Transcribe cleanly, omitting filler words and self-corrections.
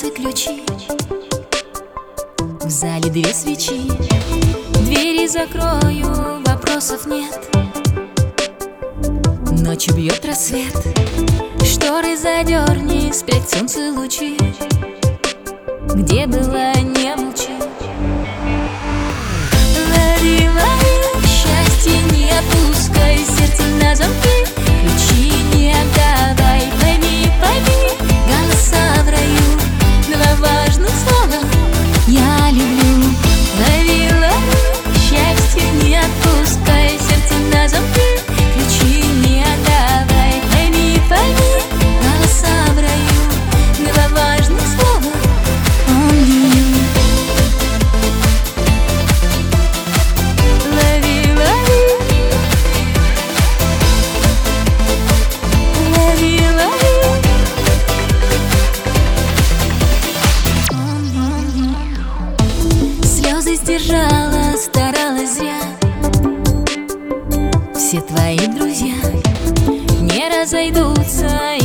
и ключи. В зале две свечи, двери закрою, вопросов нет. Ночью бьет рассвет, шторы задерни, спрячь солнце лучи. Где была, не молчи. Лови, лови, счастье не отпускай, сердце на замке, ключи не отдавай. Пойми, пойми, голоса в раю, два важных слова я люблю. Лови, лови, счастье не отпускай, сердце на замке, ключи не отдавай. Пойми, пойми, голоса в раю, два важных слова only you. Лови, лови, лови, лови. Слезы сдержала, старалась зря. Все твои друзья не разойдутся.